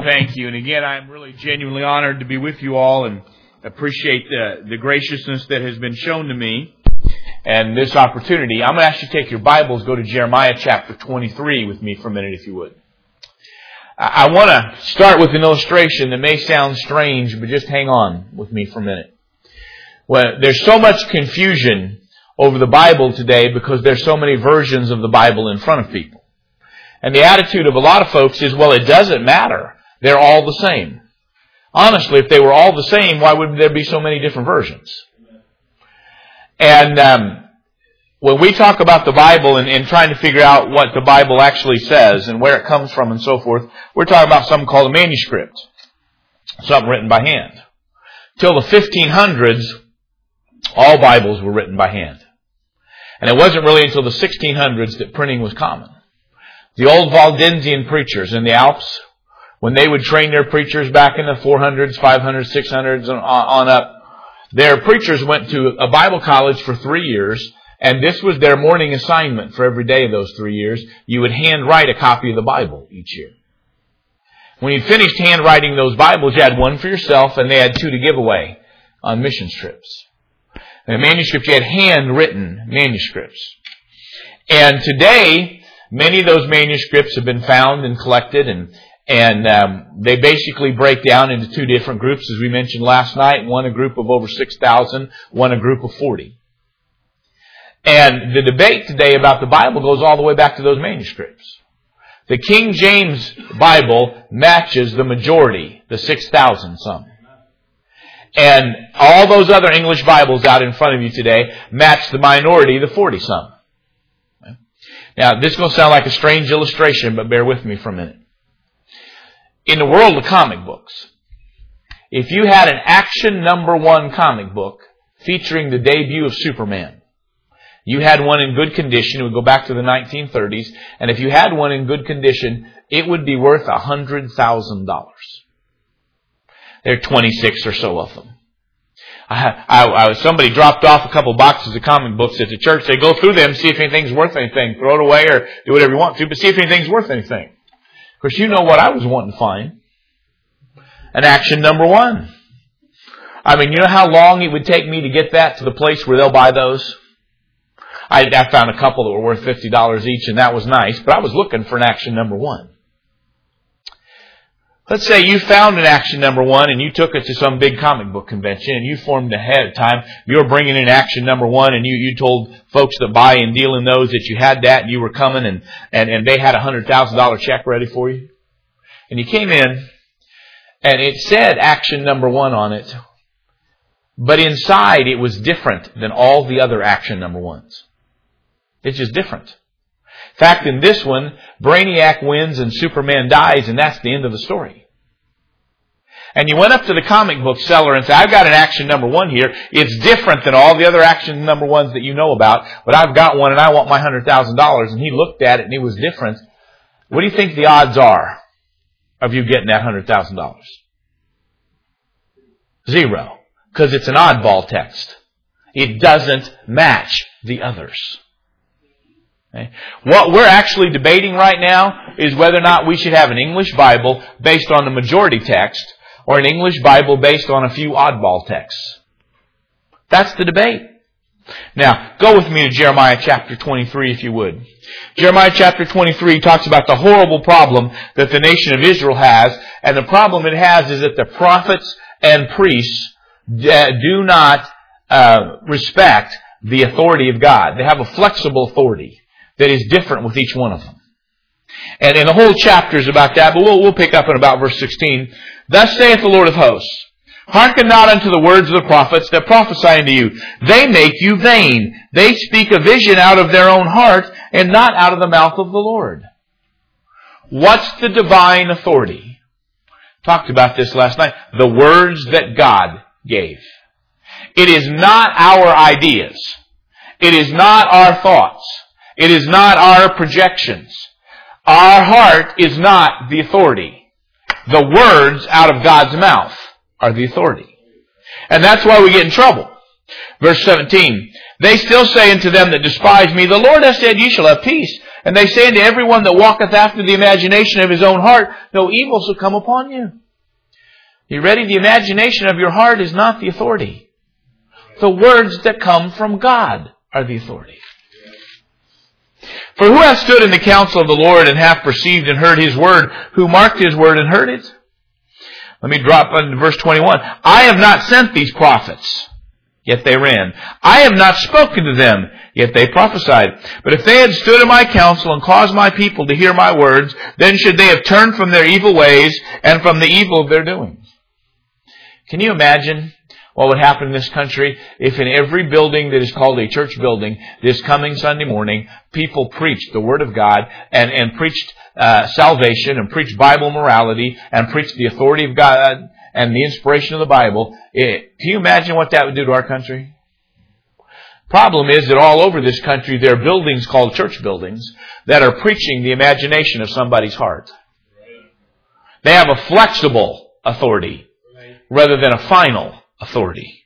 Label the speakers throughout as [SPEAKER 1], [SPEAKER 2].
[SPEAKER 1] thank you. And again, I'm really genuinely honored to be with you all and appreciate the graciousness that has been shown to me and this opportunity. I'm going to ask you to take your Bibles, go to Jeremiah chapter 23 with me for a minute, if you would. I want to start with an illustration that may sound strange, but just hang on with me for a minute. Well, there's so much confusion over the Bible today because there's so many versions of the Bible in front of people. And the attitude of a lot of folks is, well, it doesn't matter. They're all the same. Honestly, if they were all the same, why would there be so many different versions? And when we talk about the Bible and trying to figure out what the Bible actually says and where it comes from and so forth, we're talking about something called a manuscript. Something written by hand. Till the 1500s, all Bibles were written by hand. And it wasn't really until the 1600s that printing was common. The old Waldensian preachers in the Alps, when they would train their preachers back in the 400s, 500s, 600s, on up, their preachers went to a Bible college for 3 years, and this was their morning assignment for every day of those 3 years. You would handwrite a copy of the Bible each year. When you finished handwriting those Bibles, you had one for yourself, and they had 2 to give away on missions trips. And the manuscripts, you had handwritten manuscripts. And today, many of those manuscripts have been found and collected, and they basically break down into 2 different groups, as we mentioned last night. One a group of over 6,000, one a group of 40. And the debate today about the Bible goes all the way back to those manuscripts. The King James Bible matches the majority, the 6,000 some. And all those other English Bibles out in front of you today match the minority, the 40 some. Now, this is going to sound like a strange illustration, but bear with me for a minute. In the world of comic books, if you had an Action #1 comic book featuring the debut of Superman, you had one in good condition, it would go back to the 1930s, and if you had one in good condition, it would be worth $100,000. There are 26 or so of them. Somebody dropped off a couple boxes of comic books at the church. They go through them, see if anything's worth anything. Throw it away or do whatever you want to, but see if anything's worth anything. Of course, you know what I was wanting to find. An Action #1. I mean, you know how long it would take me to get that to the place where they'll buy those? I found a couple that were worth $50 each, and that was nice, but I was looking for an Action #1. Let's say you found an Action #1 and you took it to some big comic book convention and you formed ahead of time. You were bringing in Action #1 and you told folks that buy and deal in those that you had that and you were coming and they had a $100,000 check ready for you. And you came in and it said Action #1 on it, but inside it was different than all the other Action #1s. It's just different. In fact, in this one, Brainiac wins and Superman dies, and that's the end of the story. And you went up to the comic book seller and said, I've got an Action #1 here. It's different than all the other Action #1s that you know about, but I've got one and I want my $100,000. And he looked at it and it was different. What do you think the odds are of you getting that $100,000? 0. Because it's an oddball text. It doesn't match the others. Okay. What we're actually debating right now is whether or not we should have an English Bible based on the majority text or an English Bible based on a few oddball texts. That's the debate. Now, go with me to Jeremiah chapter 23 if you would. Jeremiah chapter 23 talks about the horrible problem that the nation of Israel has, and the problem it has is that the prophets and priests do not respect the authority of God. They have a flexible authority that is different with each one of them. And the whole chapter is about that, but we'll pick up in about verse 16. Thus saith the Lord of hosts, hearken not unto the words of the prophets that prophesy unto you. They make you vain. They speak a vision out of their own heart and not out of the mouth of the Lord. What's the divine authority? Talked about this last night. The words that God gave. It is not our ideas. It is not our thoughts. It is not our projections. Our heart is not the authority. The words out of God's mouth are the authority. And that's why we get in trouble. Verse 17, they still say unto them that despise me, the Lord hath said, ye shall have peace. And they say unto everyone that walketh after the imagination of his own heart, no evil shall come upon you. You ready? The imagination of your heart is not the authority. The words that come from God are the authority. For who hath stood in the counsel of the Lord and hath perceived and heard His word? Who marked His word and heard it? Let me drop into verse 21. I have not sent these prophets, yet they ran. I have not spoken to them, yet they prophesied. But if they had stood in my counsel and caused my people to hear my words, then should they have turned from their evil ways and from the evil of their doings. Can you imagine what would happen in this country if in every building that is called a church building this coming Sunday morning, people preached the Word of God and preached salvation and preached Bible morality and preached the authority of God and the inspiration of the Bible? Can you imagine what that would do to our country? Problem is that all over this country there are buildings called church buildings that are preaching the imagination of somebody's heart. They have a flexible authority rather than a final authority.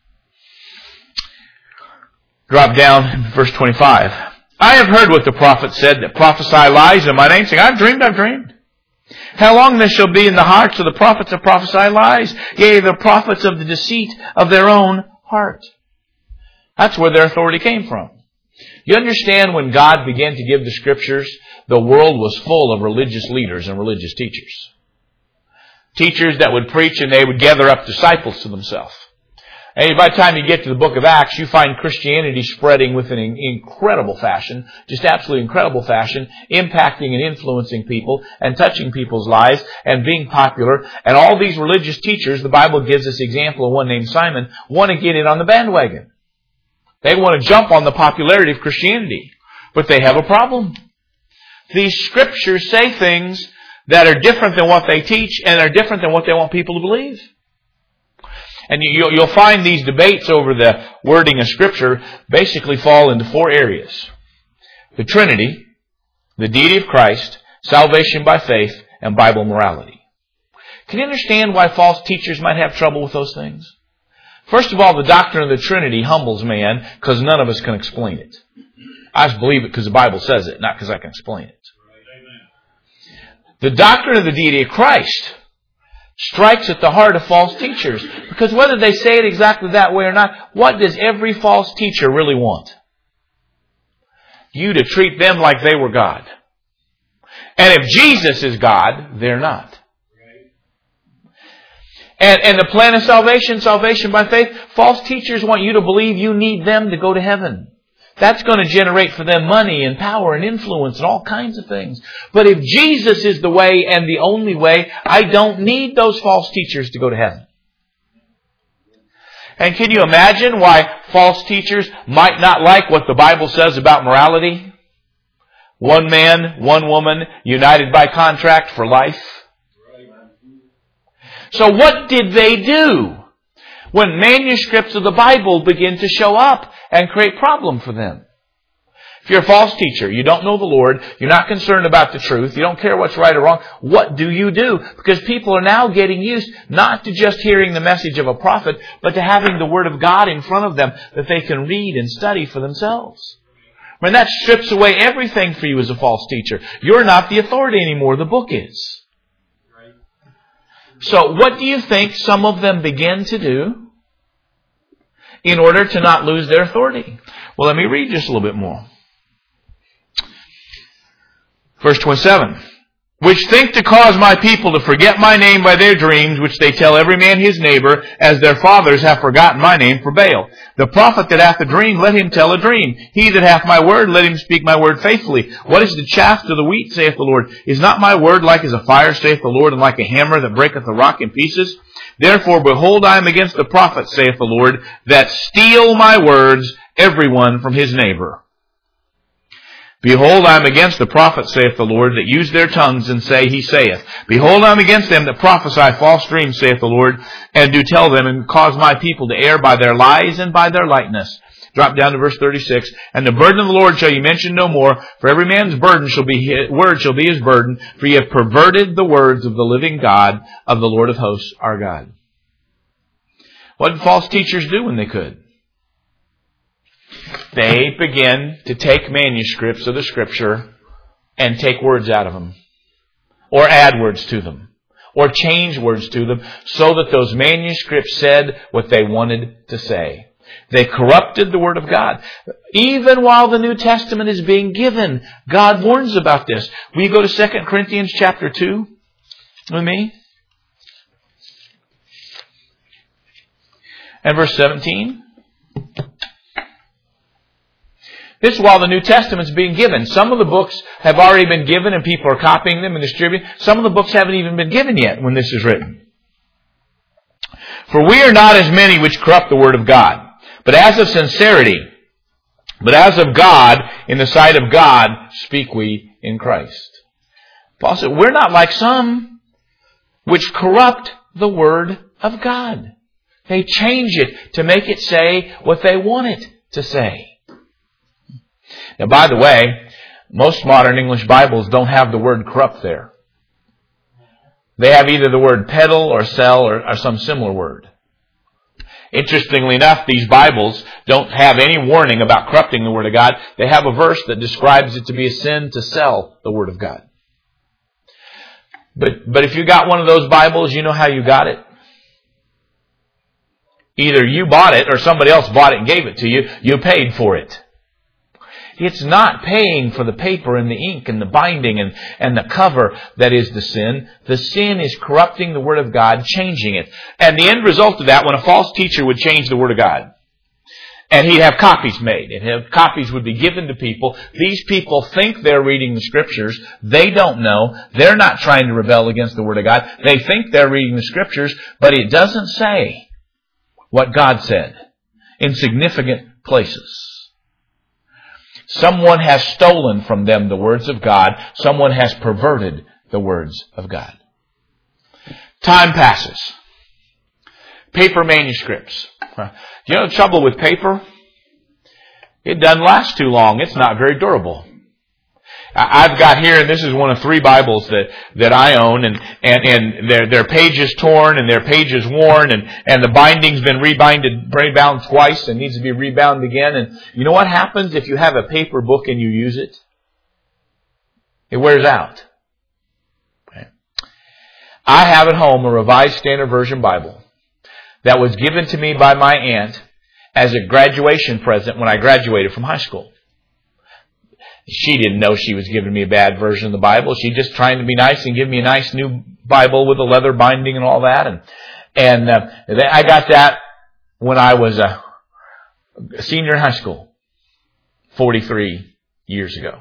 [SPEAKER 1] Drop down verse 25. I have heard what the prophet said that prophesy lies in my name, saying, I've dreamed. How long this shall be in the hearts of the prophets that prophesy lies, yea, the prophets of the deceit of their own heart. That's where their authority came from. You understand, when God began to give the Scriptures, the world was full of religious leaders and religious teachers. Teachers that would preach and they would gather up disciples to themselves. And by the time you get to the book of Acts, you find Christianity spreading with an incredible fashion, just absolutely incredible fashion, impacting and influencing people and touching people's lives and being popular. And all these religious teachers, the Bible gives us example of one named Simon, want to get in on the bandwagon. They want to jump on the popularity of Christianity. But they have a problem. These Scriptures say things that are different than what they teach and are different than what they want people to believe. And you'll find these debates over the wording of Scripture basically fall into four areas. The Trinity, the deity of Christ, salvation by faith, and Bible morality. Can you understand why false teachers might have trouble with those things? First of all, the doctrine of the Trinity humbles man because none of us can explain it. I just believe it because the Bible says it, not because I can explain it. The doctrine of the deity of Christ strikes at the heart of false teachers. Because whether they say it exactly that way or not, what does every false teacher really want? You to treat them like they were God. And if Jesus is God, they're not. And the plan of salvation, salvation by faith, false teachers want you to believe you need them to go to heaven. That's going to generate for them money and power and influence and all kinds of things. But if Jesus is the way and the only way, I don't need those false teachers to go to heaven. And can you imagine why false teachers might not like what the Bible says about morality? One man, one woman, united by contract for life. So what did they do when manuscripts of the Bible begin to show up and create problem for them? If you're a false teacher, you don't know the Lord, you're not concerned about the truth, you don't care what's right or wrong, what do you do? Because people are now getting used not to just hearing the message of a prophet, but to having the Word of God in front of them that they can read and study for themselves. When that strips away everything for you as a false teacher. You're not the authority anymore, the book is. So what do you think some of them begin to do in order to not lose their authority? Well, let me read just a little bit more. Verse 27. Which think to cause my people to forget my name by their dreams, which they tell every man his neighbor, as their fathers have forgotten my name for Baal. The prophet that hath a dream, let him tell a dream. He that hath my word, let him speak my word faithfully. What is the chaff to the wheat, saith the Lord? Is not my word like as a fire, saith the Lord, and like a hammer that breaketh a rock in pieces? Therefore, behold, I am against the prophets, saith the Lord, that steal my words, every one from his neighbor. Behold, I am against the prophets, saith the Lord, that use their tongues and say, he saith. Behold, I am against them that prophesy false dreams, saith the Lord, and do tell them, and cause my people to err by their lies and by their lightness. Drop down to verse 36. And the burden of the Lord shall ye mention no more, for every man's burden shall be his burden, for ye have perverted the words of the living God, of the Lord of hosts, our God. What did false teachers do when they could? They begin to take manuscripts of the Scripture and take words out of them, or add words to them, or change words to them, so that those manuscripts said what they wanted to say. They corrupted the Word of God. Even while the New Testament is being given, God warns about this. Will you go to 2 Corinthians chapter 2 with me? And verse 17. This is while the New Testament is being given. Some of the books have already been given and people are copying them and distributing. Some of the books haven't even been given yet when this is written. For we are not as many which corrupt the Word of God, but as of sincerity, but as of God, in the sight of God, speak we in Christ. Paul said, we're not like some which corrupt the Word of God. They change it to make it say what they want it to say. Now, by the way, most modern English Bibles don't have the word corrupt there. They have either the word peddle or sell or some similar word. Interestingly enough, these Bibles don't have any warning about corrupting the Word of God. They have a verse that describes it to be a sin to sell the Word of God. But if you got one of those Bibles, you know how you got it? Either you bought it or somebody else bought it and gave it to you. You paid for it. It's not paying for the paper and the ink and the binding and the cover that is the sin. The sin is corrupting the Word of God, changing it. And the end result of that, when a false teacher would change the Word of God, and he'd have copies made, and copies would be given to people. These people think they're reading the Scriptures. They don't know. They're not trying to rebel against the Word of God. They think they're reading the Scriptures, but it doesn't say what God said in significant places. Someone has stolen from them the words of God. Someone has perverted the words of God. Time passes. Paper manuscripts. You know the trouble with paper? It doesn't last too long. It's not very durable. I've got here, and this is one of 3 Bibles that I own, and their pages torn and their pages worn, and the binding's been rebound twice and needs to be rebound again. And you know what happens if you have a paper book and you use it? It wears out. Okay. I have at home a Revised Standard Version Bible that was given to me by my aunt as a graduation present when I graduated from high school. She didn't know she was giving me a bad version of the Bible. She just trying to be nice and give me a nice new Bible with a leather binding and all that. And I got that when I was a senior in high school, 43 years ago.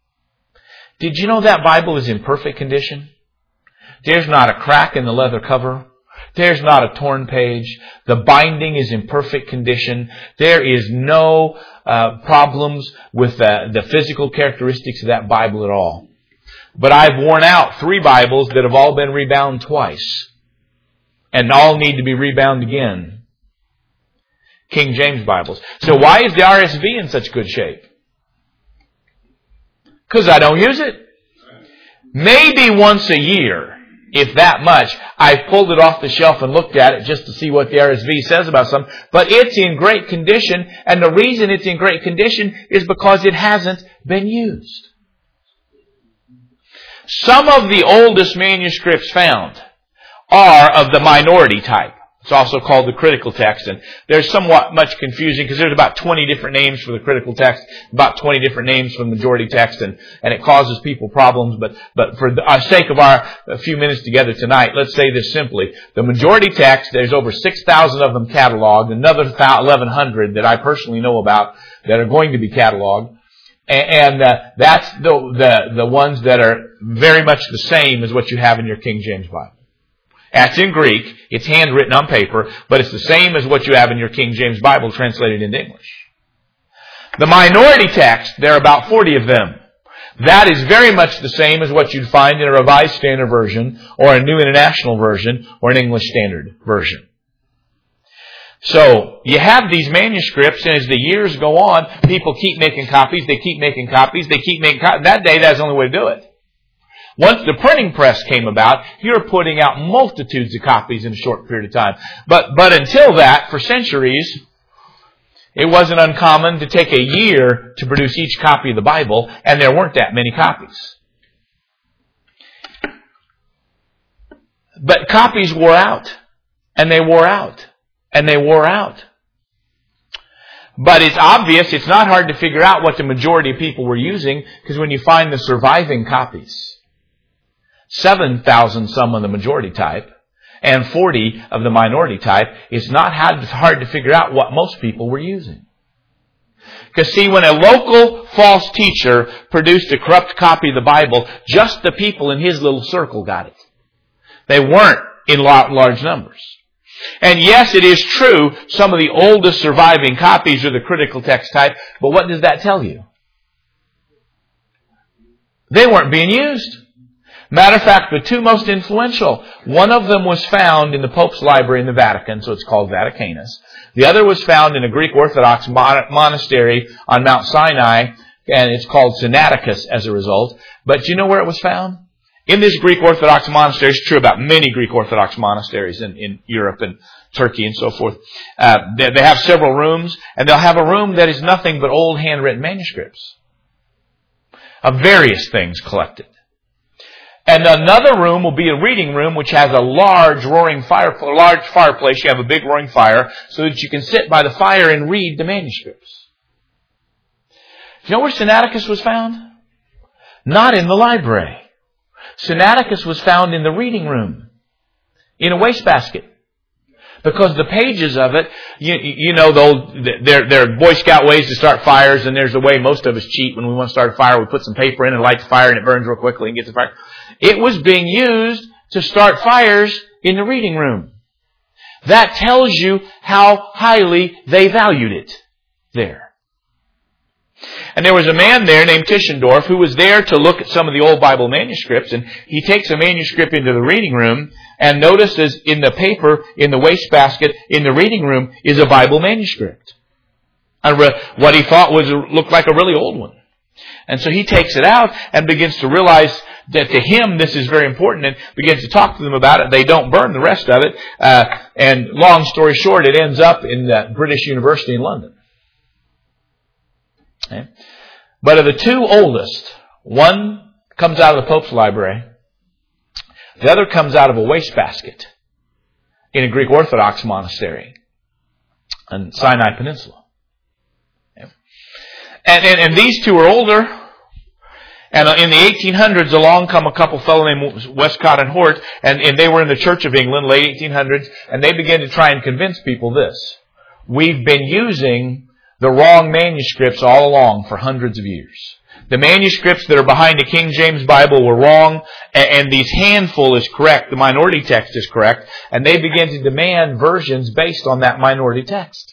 [SPEAKER 1] Did you know that Bible is in perfect condition? There's not a crack in the leather cover. There's not a torn page. The binding is in perfect condition. There is no problems with the physical characteristics of that Bible at all. But I've worn out 3 Bibles that have all been rebound twice. And all need to be rebound again. King James Bibles. So why is the RSV in such good shape? Because I don't use it. Maybe once a year, if that much, I've pulled it off the shelf and looked at it just to see what the RSV says about something. But it's in great condition, and the reason it's in great condition is because it hasn't been used. Some of the oldest manuscripts found are of the minority type. It's also called the critical text, and there's somewhat much confusion because there's about 20 different names for the critical text, about 20 different names for the majority text, and it causes people problems. But for the sake of our few minutes together tonight, let's say this simply. The majority text, there's over 6,000 of them cataloged, another 1,100 that I personally know about that are going to be cataloged. And that's the ones that are very much the same as what you have in your King James Bible. That's in Greek. It's handwritten on paper, but it's the same as what you have in your King James Bible translated into English. The minority text, there are about 40 of them. That is very much the same as what you'd find in a Revised Standard Version or a New International Version or an English Standard Version. So, you have these manuscripts, and as the years go on, people keep making copies, they keep making copies, they keep making copies. That day, that's the only way to do it. Once the printing press came about, you're putting out multitudes of copies in a short period of time. But until that, for centuries, it wasn't uncommon to take a year to produce each copy of the Bible, and there weren't that many copies. But copies wore out. And they wore out. And they wore out. But it's obvious, it's not hard to figure out what the majority of people were using, because when you find the surviving copies, 7,000 some of the majority type, and 40 of the minority type, it's not hard to figure out what most people were using. Because see, when a local false teacher produced a corrupt copy of the Bible, just the people in his little circle got it. They weren't in large numbers. And yes, it is true, some of the oldest surviving copies are the critical text type, but what does that tell you? They weren't being used. Matter of fact, the two most influential, one of them was found in the Pope's library in the Vatican, so it's called Vaticanus. The other was found in a Greek Orthodox monastery on Mount Sinai, and it's called Sinaiticus as a result. But do you know where it was found? In this Greek Orthodox monastery. It's true about many Greek Orthodox monasteries in Europe and Turkey and so forth. They have several rooms, and they'll have a room that is nothing but old handwritten manuscripts of various things collected. And another room will be a reading room, which has a large fireplace. You have a big roaring fire so that you can sit by the fire and read the manuscripts. Do you know where Sinaiticus was found? Not in the library. Sinaiticus was found in the reading room, in a wastebasket. Because the pages of it, you know, there are Boy Scout ways to start fires, and there's a way most of us cheat when we want to start a fire. We put some paper in and light the fire, and it burns real quickly and gets the fire. It was being used to start fires in the reading room. That tells you how highly they valued it there. And there was a man there named Tischendorf who was there to look at some of the old Bible manuscripts, and he takes a manuscript into the reading room and notices in the paper, in the wastebasket, in the reading room is a Bible manuscript. What he thought looked like a really old one. And so he takes it out and begins to realize that to him this is very important, and begins to talk to them about it. They don't burn the rest of it. And long story short, it ends up in the British University in London. Okay. But of the two oldest, one comes out of the Pope's library. The other comes out of a wastebasket in a Greek Orthodox monastery on Sinai Peninsula. Okay. And these two are older. And in the 1800s, along come a couple fellow named Westcott and Hort, and they were in the Church of England, late 1800s, and they began to try and convince people this. We've been using the wrong manuscripts all along for hundreds of years. The manuscripts that are behind the King James Bible were wrong, and these handful is correct. The minority text is correct, and they began to demand versions based on that minority text.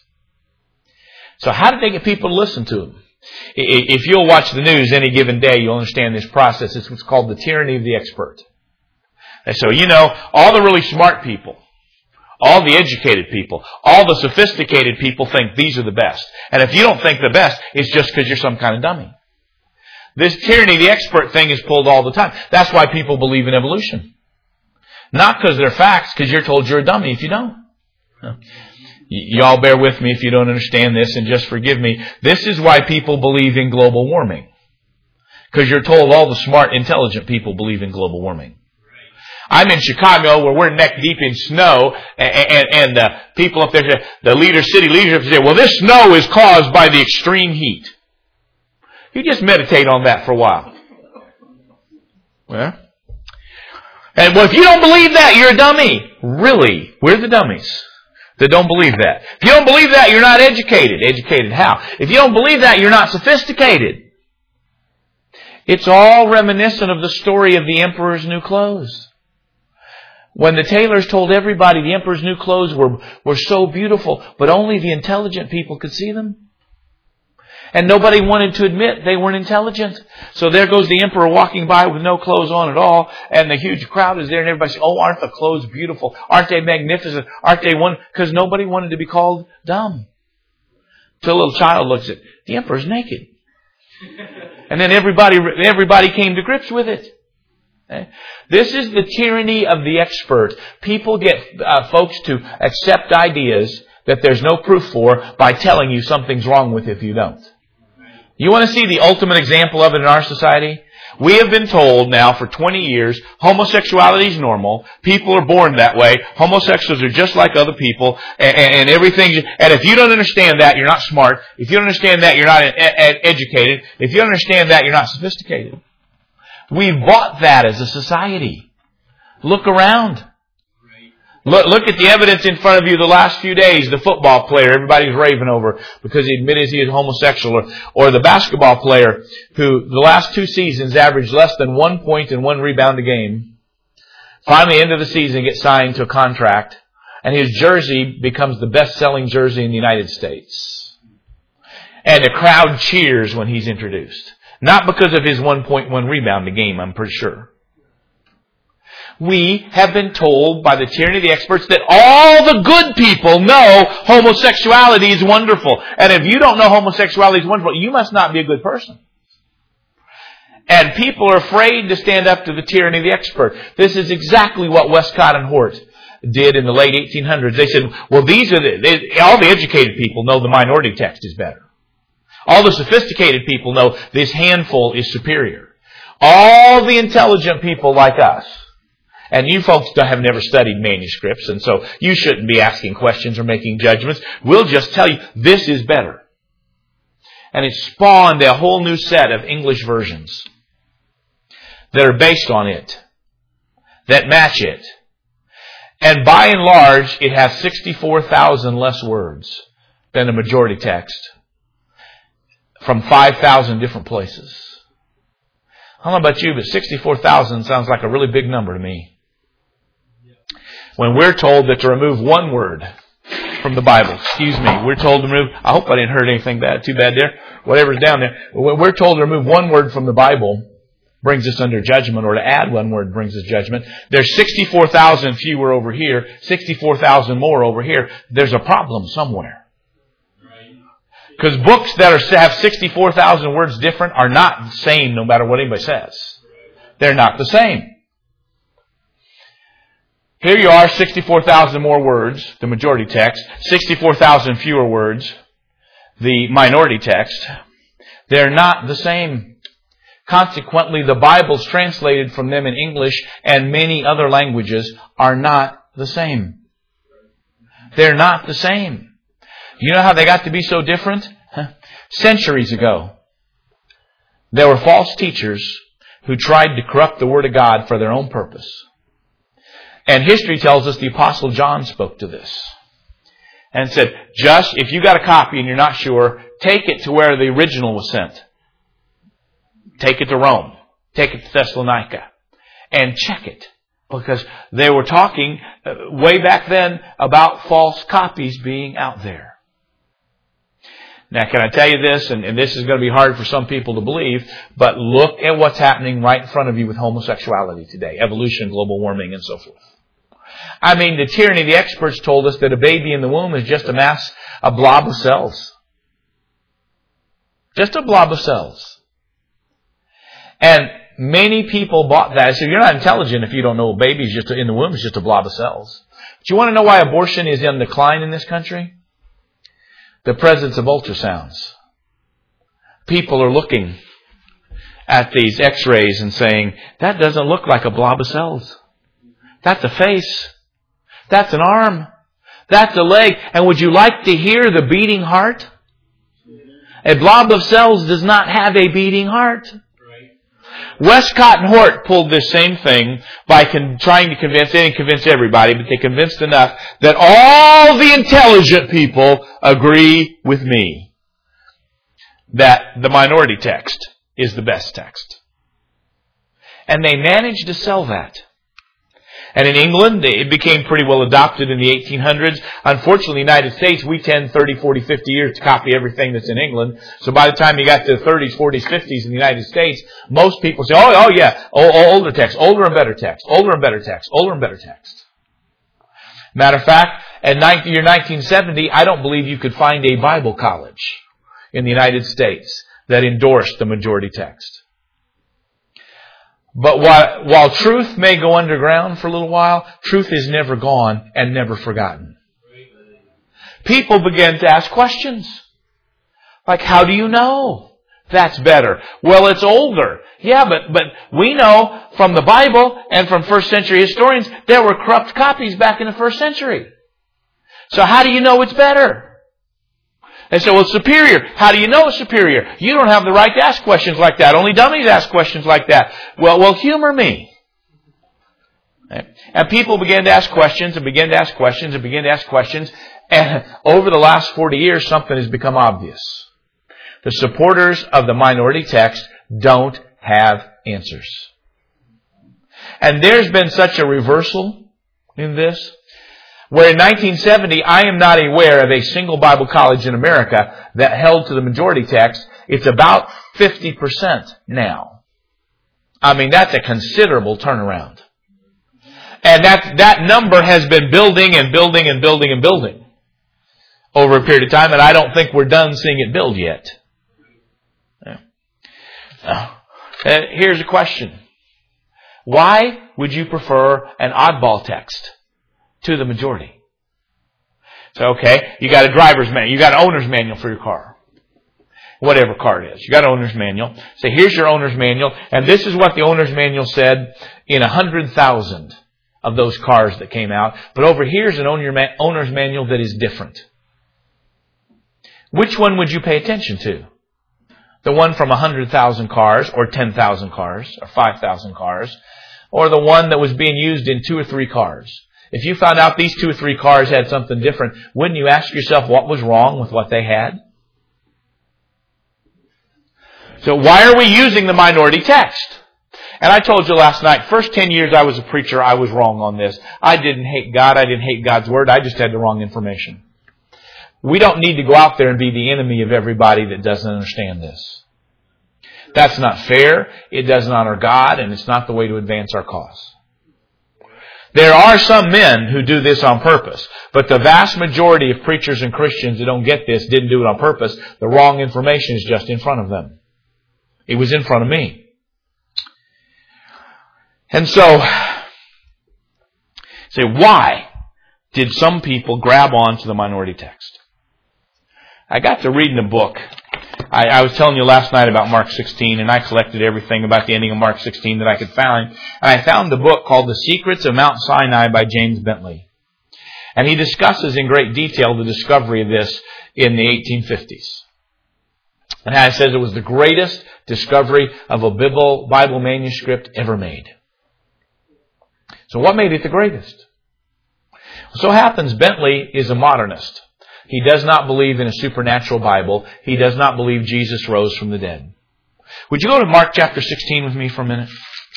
[SPEAKER 1] So how did they get people to listen to them? If you'll watch the news any given day, you'll understand this process. It's what's called the tyranny of the expert. And so, you know, all the really smart people, all the educated people, all the sophisticated people think these are the best. And if you don't think the best, it's just because you're some kind of dummy. This tyranny of the expert thing is pulled all the time. That's why people believe in evolution. Not because they're facts, because you're told you're a dummy if you don't. Y'all bear with me if you don't understand this, and just forgive me. This is why people believe in global warming. Because you're told all the smart, intelligent people believe in global warming. I'm in Chicago where we're neck deep in snow, and the people up there, the city leadership say, well, this snow is caused by the extreme heat. You just meditate on that for a while. Well, and well, if you don't believe that, you're a dummy. Really? We're the dummies that don't believe that. If you don't believe that, you're not educated. Educated how? If you don't believe that, you're not sophisticated. It's all reminiscent of the story of the emperor's new clothes. When the tailors told everybody the emperor's new clothes were so beautiful, but only the intelligent people could see them. And nobody wanted to admit they weren't intelligent. So there goes the emperor walking by with no clothes on at all. And the huge crowd is there, and everybody says, oh, aren't the clothes beautiful? Aren't they magnificent? Aren't they wonderful? Because nobody wanted to be called dumb. Till a little child looks at, the emperor's naked. And then everybody came to grips with it. Okay? This is the tyranny of the expert. People get folks to accept ideas that there's no proof for by telling you something's wrong with it if you don't. You want to see the ultimate example of it in our society? We have been told now for 20 years, homosexuality is normal. People are born that way. Homosexuals are just like other people, and everything. And if you don't understand that, you're not smart. If you don't understand that, you're not educated. If you don't understand that, you're not sophisticated. We've bought that as a society. Look around. Look at the evidence in front of you the last few days. The football player everybody's raving over because he admitted he is homosexual. Or the basketball player who the last 2 seasons averaged less than 1 point and 1 rebound a game. Finally, end of the season, gets signed to a contract. And his jersey becomes the best-selling jersey in the United States. And the crowd cheers when he's introduced. Not because of his 1 point, 1 rebound a game, I'm pretty sure. We have been told by the tyranny of the experts that all the good people know homosexuality is wonderful. And if you don't know homosexuality is wonderful, you must not be a good person. And people are afraid to stand up to the tyranny of the expert. This is exactly what Westcott and Hort did in the late 1800s. They said, well, all the educated people know the minority text is better. All the sophisticated people know this handful is superior. All the intelligent people like us, and you folks have never studied manuscripts, and so you shouldn't be asking questions or making judgments. We'll just tell you, this is better. And it spawned a whole new set of English versions that are based on it, that match it. And by and large, it has 64,000 less words than the majority text from 5,000 different places. I don't know about you, but 64,000 sounds like a really big number to me. When we're told that to remove 1 word from the Bible, we're told to remove, I hope I didn't hurt anything too bad there, whatever's down there. When we're told to remove 1 word from the Bible, brings us under judgment, or to add 1 word brings us judgment. There's 64,000 fewer over here, 64,000 more over here. There's a problem somewhere. Because books that have 64,000 words different are not the same no matter what anybody says. They're not the same. Here you are, 64,000 more words, the majority text, 64,000 fewer words, the minority text. They're not the same. Consequently, the Bibles translated from them in English and many other languages are not the same. They're not the same. You know how they got to be so different? Centuries ago, there were false teachers who tried to corrupt the Word of God for their own purpose. And history tells us the Apostle John spoke to this and said, just if you got a copy and you're not sure, take it to where the original was sent. Take it to Rome. Take it to Thessalonica. And check it. Because they were talking way back then about false copies being out there. Now, can I tell you this, and this is going to be hard for some people to believe, but look at what's happening right in front of you with homosexuality today. Evolution, global warming, and so forth. I mean, the tyranny of the experts told us that a baby in the womb is just a blob of cells. Just a blob of cells. And many people bought that. So you're not intelligent if you don't know a baby is just in the womb is just a blob of cells. But you want to know why abortion is in decline in this country? The presence of ultrasounds. People are looking at these x-rays and saying, that doesn't look like a blob of cells. That's a face. That's an arm. That's a leg. And would you like to hear the beating heart? A blob of cells does not have a beating heart. Westcott and Hort pulled this same thing by trying to convince, they didn't convince everybody, but they convinced enough that all the intelligent people agree with me that the minority text is the best text. And they managed to sell that. And in England, it became pretty well adopted in the 1800s. Unfortunately, in the United States, we tend 30, 40, 50 years to copy everything that's in England. So by the time you got to the 30s, 40s, 50s in the United States, most people say, oh yeah, older text, older and better text, older and better text, older and better text. Matter of fact, in year 1970, I don't believe you could find a Bible college in the United States that endorsed the majority text. But while truth may go underground for a little while, truth is never gone and never forgotten. People begin to ask questions. Like, how do you know That's better. Well, it's older. Yeah, but we know from the Bible and from first century historians, there were corrupt copies back in the first century. So how do you know it's better? They say, well, it's superior. How do you know it's superior? You don't have the right to ask questions like that. Only dummies ask questions like that. Well, humor me. And people began to ask questions and began to ask questions and began to ask questions. And over the last 40 years, something has become obvious. The supporters of the minority text don't have answers. And there's been such a reversal in this, where in 1970, I am not aware of a single Bible college in America that held to the majority text. It's about 50% now. I mean, that's a considerable turnaround. And that number has been building and building and building and building over a period of time, and I don't think we're done seeing it build yet. Here's a question. Why would you prefer an oddball text to the majority? So, okay, you got a driver's manual, you got an owner's manual for your car. Whatever car it is. You got an owner's manual. So here's your owner's manual, and this is what the owner's manual said in 100,000 of those cars that came out. But over here's an owner's manual that is different. Which one would you pay attention to? The one from 100,000 cars, or 10,000 cars, or 5,000 cars, or the one that was being used in 2 or 3 cars? If you found out these 2 or 3 cars had something different, wouldn't you ask yourself what was wrong with what they had? So why are we using the minority text? And I told you last night, first 10 years I was a preacher, I was wrong on this. I didn't hate God, I didn't hate God's Word, I just had the wrong information. We don't need to go out there and be the enemy of everybody that doesn't understand this. That's not fair, it doesn't honor God, and it's not the way to advance our cause. There are some men who do this on purpose, but the vast majority of preachers and Christians that don't get this didn't do it on purpose. The wrong information is just in front of them. It was in front of me. And so, say, why did some people grab on to the minority text? I got to reading a book. I was telling you last night about Mark 16, and I collected everything about the ending of Mark 16 that I could find. And I found the book called The Secrets of Mount Sinai by James Bentley. And he discusses in great detail the discovery of this in the 1850s. And he says it was the greatest discovery of a Bible manuscript ever made. So what made it the greatest? So happens Bentley is a modernist. He does not believe in a supernatural Bible. He does not believe Jesus rose from the dead. Would you go to Mark chapter 16 with me for a minute?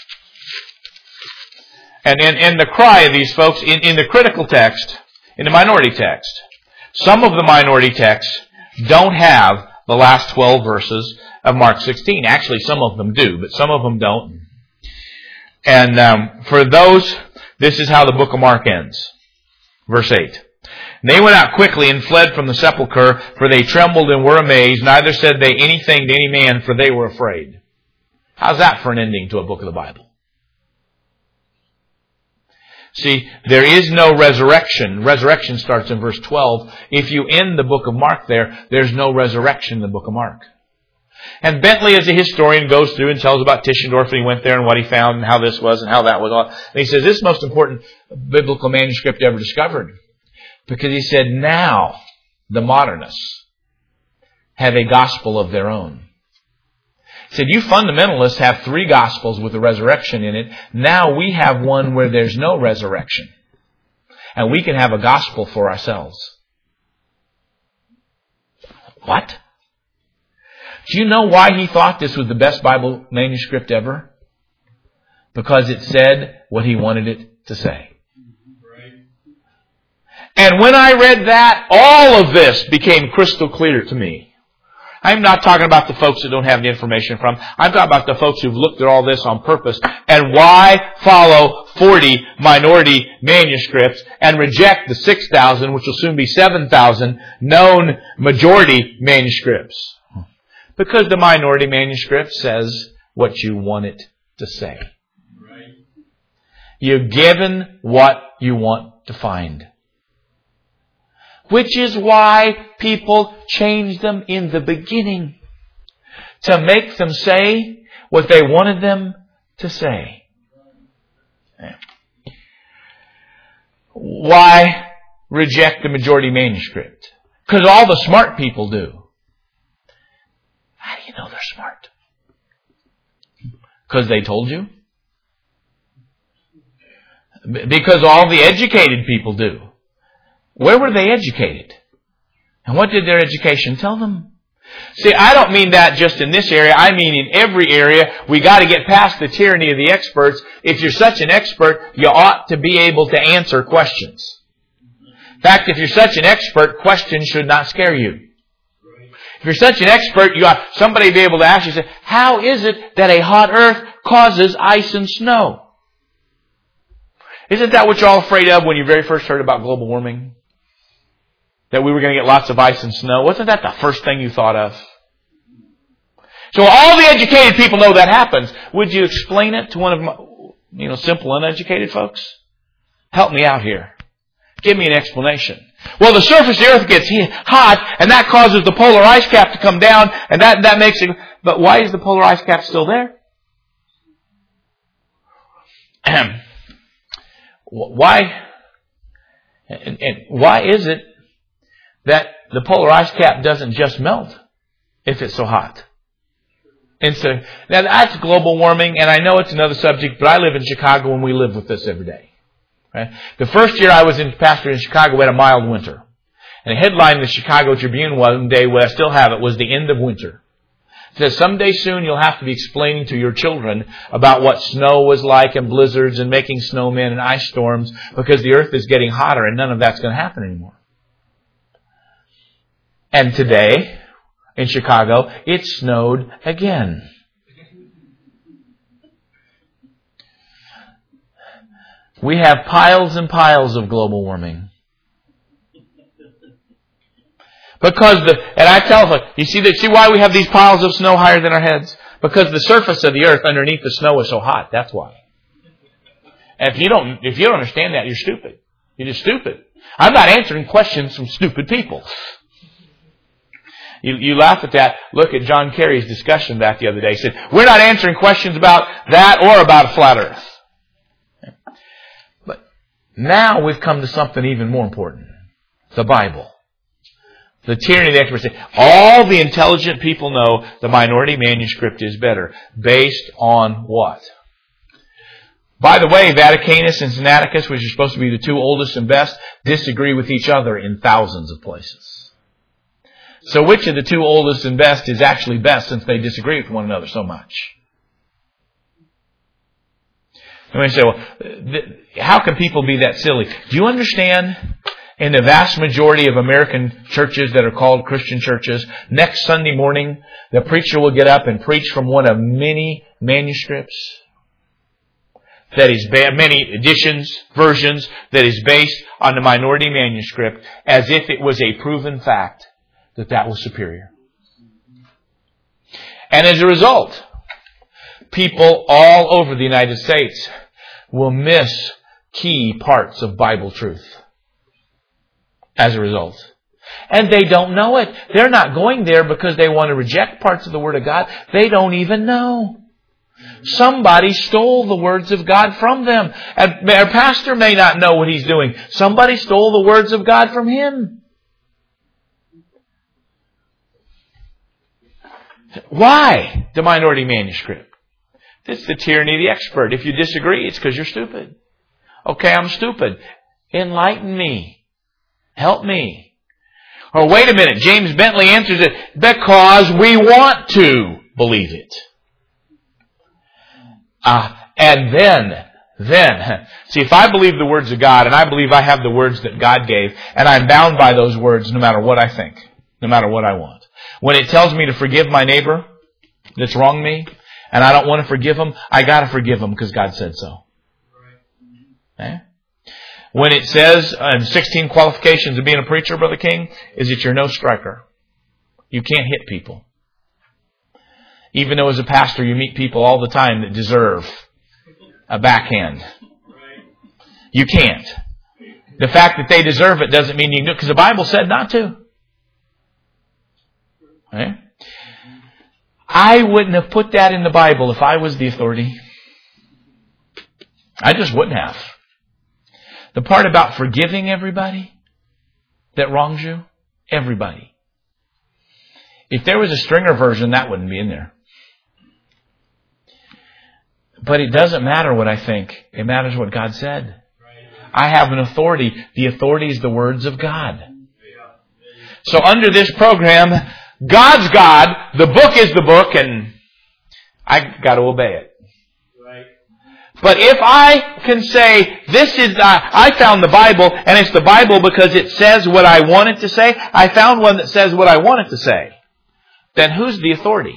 [SPEAKER 1] And the cry of these folks in the critical text, in the minority text, some of the minority texts don't have the last 12 verses of Mark 16. Actually, some of them do, but some of them don't. And for those, this is how the book of Mark ends. Verse 8. And they went out quickly and fled from the sepulchre, for they trembled and were amazed. Neither said they anything to any man, for they were afraid. How's that for an ending to a book of the Bible? See, there is no resurrection. Resurrection starts in verse 12. If you end the book of Mark there's no resurrection in the book of Mark. And Bentley, as a historian, goes through and tells about Tischendorf, and he went there and what he found and how this was and how that was. And he says, this is the most important biblical manuscript ever discovered. Because he said, now the modernists have a gospel of their own. He said, you fundamentalists have 3 gospels with the resurrection in it. Now we have one where there's no resurrection. And we can have a gospel for ourselves. What? Do you know why he thought this was the best Bible manuscript ever? Because it said what he wanted it to say. And when I read that, all of this became crystal clear to me. I'm not talking about the folks that don't have the information from. I'm talking about the folks who've looked at all this on purpose. And why follow 40 minority manuscripts and reject the 6,000, which will soon be 7,000, known majority manuscripts? Because the minority manuscript says what you want it to say. You're given what you want to find. Which is why people changed them in the beginning. to make them say what they wanted them to say. Why reject the majority manuscript? Because all the smart people do. How do you know they're smart? Because they told you? Because all the educated people do. Where were they educated? And what did their education tell them? See, I don't mean that just in this area. I mean in every area. We got to get past the tyranny of the experts. If you're such an expert, you ought to be able to answer questions. In fact, if you're such an expert, questions should not scare you. If you're such an expert, you ought somebody be able to ask you, say, how is it that a hot earth causes ice and snow? Isn't that what you're all afraid of when you very first heard about global warming? That we were going to get lots of ice and snow? Wasn't that the first thing you thought of? So all the educated people know that happens. Would you explain it to one of my, simple uneducated folks? Help me out here. Give me an explanation. Well, the surface of the earth gets hot, and that causes the polar ice cap to come down, and that makes it... But why is the polar ice cap still there? Why? And why is it that the polar ice cap doesn't just melt if it's so hot? And so, now that's global warming, and I know it's another subject, but I live in Chicago and we live with this every day. Right? The first year I was pastor in Chicago, we had a mild winter. And the headline in the Chicago Tribune one day, where I still have it, was the end of winter. It says, someday soon you'll have to be explaining to your children about what snow was like and blizzards and making snowmen and ice storms because the earth is getting hotter and none of that's going to happen anymore. And today, in Chicago, it snowed again. We have piles and piles of global warming. And I tell them, you see why we have these piles of snow higher than our heads? Because the surface of the earth underneath the snow is so hot. That's why. And if you don't understand that, you're stupid. You're just stupid. I'm not answering questions from stupid people. You laugh at that. Look at John Kerry's discussion of that the other day. He said, we're not answering questions about that or about a flat earth. But now we've come to something even more important. The Bible. The tyranny of the experts. All the intelligent people know the minority manuscript is better. Based on what? By the way, Vaticanus and Sinaiticus, which are supposed to be the two oldest and best, disagree with each other in thousands of places. So which of the two oldest and best is actually best since they disagree with one another so much? And we say, well, how can people be that silly? Do you understand? In the vast majority of American churches that are called Christian churches, next Sunday morning, the preacher will get up and preach from one of many manuscripts. That is, many editions, versions, that is based on the minority manuscript, as if it was a proven fact that was superior. And as a result, people all over the United States will miss key parts of Bible truth. As a result. And they don't know it. They're not going there because they want to reject parts of the Word of God. They don't even know. Somebody stole the words of God from them. And their pastor may not know what he's doing. Somebody stole the words of God from him. Why the minority manuscript? It's the tyranny of the expert. If you disagree, it's because you're stupid. Okay, I'm stupid. Enlighten me. Help me. Or wait a minute, James Bentley answers it, because we want to believe it. And then, see, if I believe the words of God, and I believe I have the words that God gave, and I'm bound by those words no matter what I think, no matter what I want. When it tells me to forgive my neighbor that's wronged me, and I don't want to forgive him, I got to forgive him because God said so. Okay? When it says, 16 qualifications of being a preacher, Brother King, is that you're no striker. You can't hit people. Even though as a pastor you meet people all the time that deserve a backhand. You can't. The fact that they deserve it doesn't mean you can do it, because the Bible said not to. Okay? I wouldn't have put that in the Bible if I was the authority. I just wouldn't have. The part about forgiving everybody that wrongs you, everybody. If there was a Stringer version, that wouldn't be in there. But it doesn't matter what I think. It matters what God said. I have an authority. The authority is the words of God. So under this program, God's God, the book is the book, and I got to obey it. But if I can say, I found the Bible, and it's the Bible because it says what I want it to say, I found one that says what I want it to say, then who's the authority?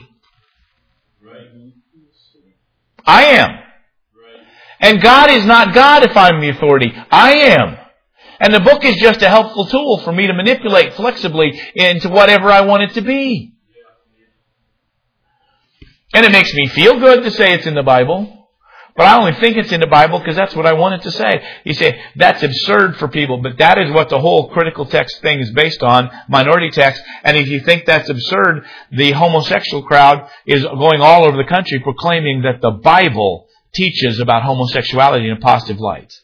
[SPEAKER 1] I am. And God is not God if I'm the authority. I am. And the book is just a helpful tool for me to manipulate flexibly into whatever I want it to be. And it makes me feel good to say it's in the Bible. But I only think it's in the Bible because that's what I want it to say. You say, that's absurd for people, but that is what the whole critical text thing is based on, minority text. And if you think that's absurd, the homosexual crowd is going all over the country proclaiming that the Bible teaches about homosexuality in a positive light.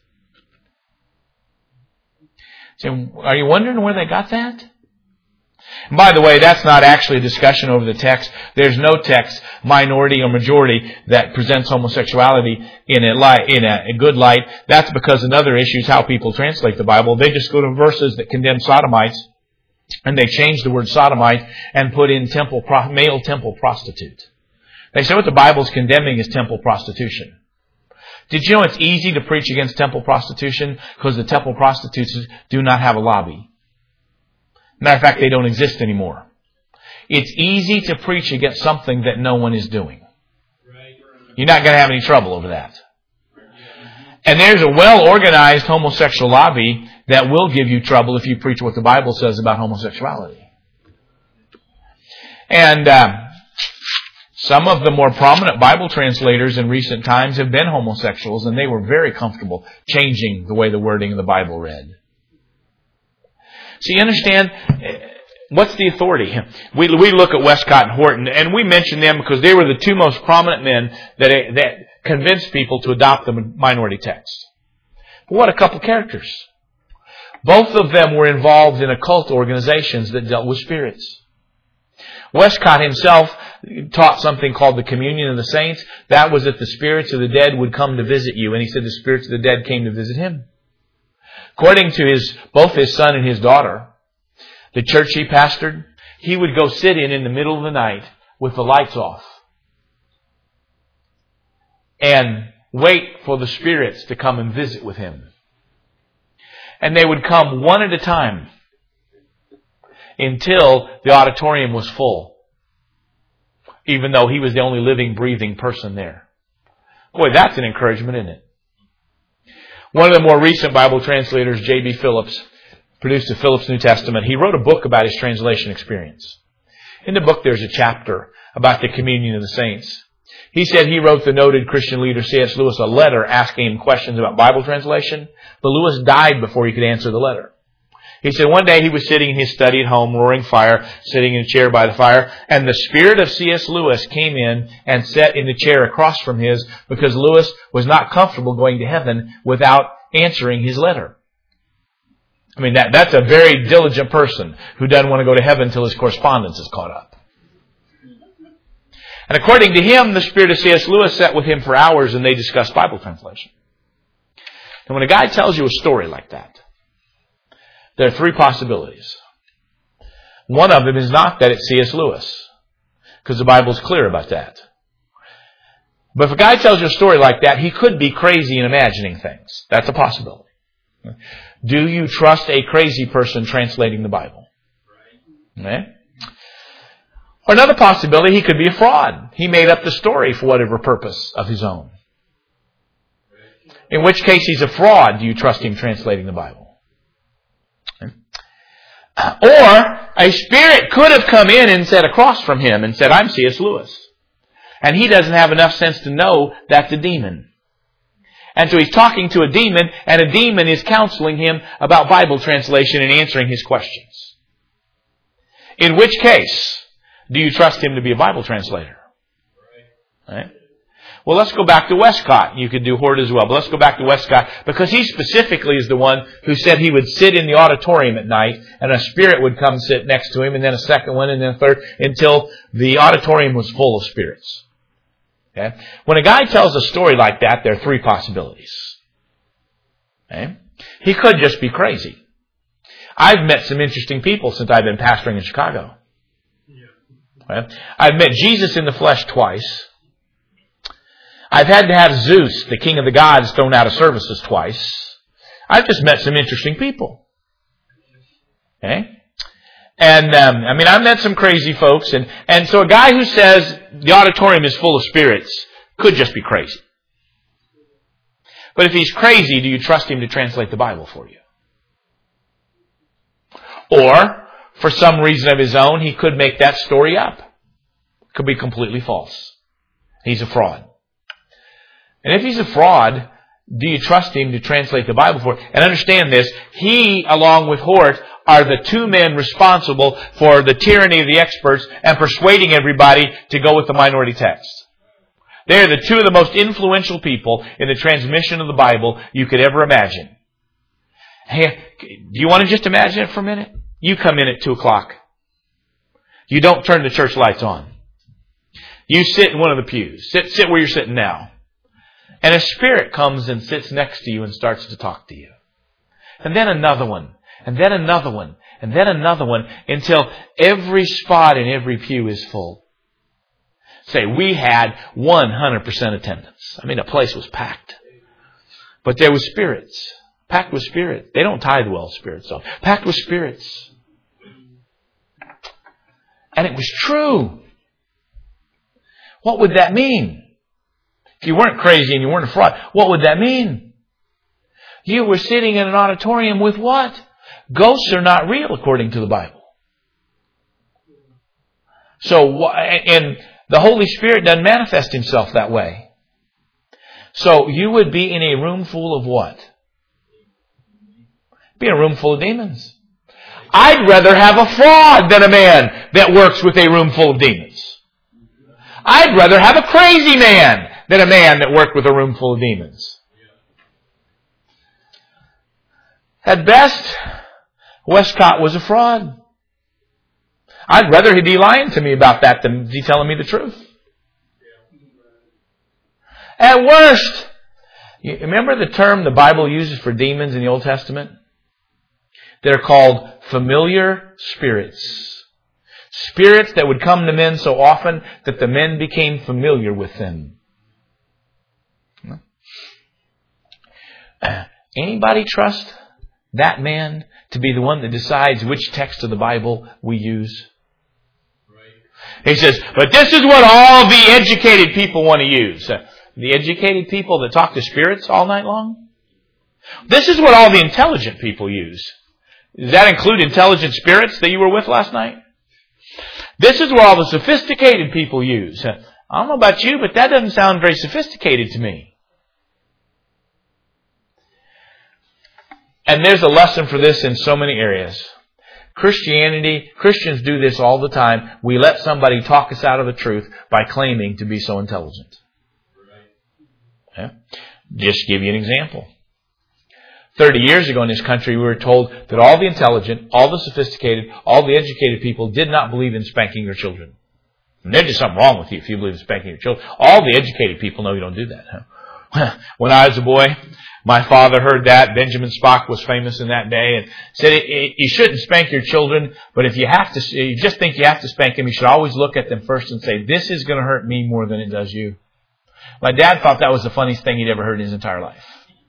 [SPEAKER 1] So, are you wondering where they got that? And by the way, that's not actually a discussion over the text. There's no text, minority or majority, that presents homosexuality in a good light. That's because another issue is how people translate the Bible. They just go to verses that condemn sodomites, and they change the word sodomite and put in male temple prostitute. They say what the Bible's condemning is temple prostitution. Did you know it's easy to preach against temple prostitution because the temple prostitutes do not have a lobby? Matter of fact, they don't exist anymore. It's easy to preach against something that no one is doing. You're not going to have any trouble over that. And there's a well-organized homosexual lobby that will give you trouble if you preach what the Bible says about homosexuality. And some of the more prominent Bible translators in recent times have been homosexuals, and they were very comfortable changing the way the wording of the Bible read. So you understand, what's the authority? We look at Westcott and Horton, and we mention them because they were the two most prominent men that convinced people to adopt the minority text. But what a couple characters. Both of them were involved in occult organizations that dealt with spirits. Westcott himself taught something called the communion of the saints. That was that the spirits of the dead would come to visit you, and he said the spirits of the dead came to visit him. According to both his son and his daughter, the church he pastored, he would go sit in the middle of the night with the lights off and wait for the spirits to come and visit with him. And they would come one at a time until the auditorium was full, even though he was the only living, breathing person there. Boy, that's an encouragement, isn't it? One of the more recent Bible translators, J.B. Phillips, produced a Phillips New Testament. He wrote a book about his translation experience. In the book, there's a chapter about the communion of the saints. He said he wrote the noted Christian leader C.S. Lewis a letter asking him questions about Bible translation, but Lewis died before he could answer the letter. He said one day he was sitting in his study at home, roaring fire, sitting in a chair by the fire, and the spirit of C.S. Lewis came in and sat in the chair across from his because Lewis was not comfortable going to heaven without answering his letter. I mean, that's a very diligent person who doesn't want to go to heaven until his correspondence is caught up. And according to him, the spirit of C.S. Lewis sat with him for hours and they discussed Bible translation. And when a guy tells you a story like that, there are three possibilities. One of them is not that it's C.S. Lewis, because the Bible's clear about that. But if a guy tells you a story like that, he could be crazy in imagining things. That's a possibility. Do you trust a crazy person translating the Bible? Okay? Or another possibility, he could be a fraud. He made up the story for whatever purpose of his own. In which case he's a fraud. Do you trust him translating the Bible? Or a spirit could have come in and sat across from him and said, I'm C.S. Lewis. And he doesn't have enough sense to know that's a demon. And so he's talking to a demon, and a demon is counseling him about Bible translation and answering his questions. In which case, do you trust him to be a Bible translator? Right? Well, let's go back to Westcott. You could do Hort as well, but let's go back to Westcott, because he specifically is the one who said he would sit in the auditorium at night and a spirit would come sit next to him, and then a second one, and then a third, until the auditorium was full of spirits. Okay? When a guy tells a story like that, there are three possibilities. Okay? He could just be crazy. I've met some interesting people since I've been pastoring in Chicago. Okay? I've met Jesus in the flesh twice. I've had to have Zeus, the king of the gods, thrown out of services twice. I've just met some interesting people. Okay? And, I've met some crazy folks. And so a guy who says the auditorium is full of spirits could just be crazy. But if he's crazy, do you trust him to translate the Bible for you? Or, for some reason of his own, he could make that story up. It could be completely false. He's a fraud. And if he's a fraud, do you trust him to translate the Bible for you? And understand this, he, along with Hort, are the two men responsible for the tyranny of the experts and persuading everybody to go with the minority text. They're the two of the most influential people in the transmission of the Bible you could ever imagine. Hey, do you want to just imagine it for a minute? You come in at 2 o'clock. You don't turn the church lights on. You sit in one of the pews. Sit where you're sitting now. And a spirit comes and sits next to you and starts to talk to you. And then another one. And then another one. And then another one. Until every spot in every pew is full. Say, we had 100% attendance. The place was packed. But there was spirits. Packed with spirits. They don't tithe well, spirits don't. Packed with spirits. And it was true. What would that mean? If you weren't crazy and you weren't a fraud, what would that mean? You were sitting in an auditorium with what? Ghosts are not real according to the Bible. So, and the Holy Spirit doesn't manifest Himself that way. So you would be in a room full of what? Be in a room full of demons. I'd rather have a fraud than a man that works with a room full of demons. I'd rather have a crazy man than a man that worked with a room full of demons. At best, Westcott was a fraud. I'd rather he be lying to me about that than be telling me the truth. At worst, you remember the term the Bible uses for demons in the Old Testament? They're called familiar spirits. Spirits that would come to men so often that the men became familiar with them. Anybody trust that man to be the one that decides which text of the Bible we use? He says, but this is what all the educated people want to use. The educated people that talk to spirits all night long? This is what all the intelligent people use. Does that include intelligent spirits that you were with last night? This is what all the sophisticated people use. I don't know about you, but that doesn't sound very sophisticated to me. And there's a lesson for this in so many areas. Christians do this all the time. We let somebody talk us out of the truth by claiming to be so intelligent. Yeah? Just to give you an example. 30 years ago in this country, we were told that all the intelligent, all the sophisticated, all the educated people did not believe in spanking your children. And there's just something wrong with you if you believe in spanking your children. All the educated people know you don't do that. Huh? When I was a boy, my father heard that. Benjamin Spock was famous in that day and said, you shouldn't spank your children, but if you just think you have to spank them, you should always look at them first and say, this is going to hurt me more than it does you. My dad thought that was the funniest thing he'd ever heard in his entire life.